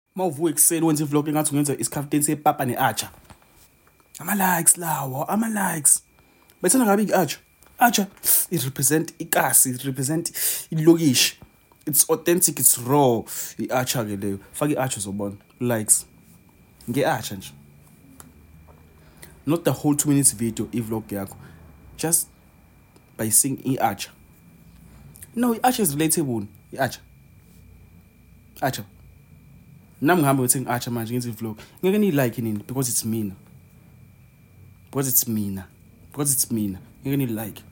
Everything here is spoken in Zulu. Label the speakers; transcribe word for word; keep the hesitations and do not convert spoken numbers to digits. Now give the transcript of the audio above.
Speaker 1: Mawuvuka ekuseni wenza ivlog engathi ungenza isikhafteni sepapa ne-Archer. Ama-likes lawo, ama-likes. Bethena ngabe i-Archer. Archer, it represent ikasi, it represent ilokishi. It's authentic, it's raw. I-Archer ke leyo. Faka i-Archer uzobona. Likes. Nge-Archer nje. Not the whole two minutes video i-vlog yakho. Just by seeing i-Archer. No, i-Archer is relatable. I-Archer. Archer. Nami ngihamba ngithi ngi-Archer manje ngenza i-vlog. Ngeke ni-like nini because it's mina. Because it's mina. Because it's mina. Ngeke ni-like.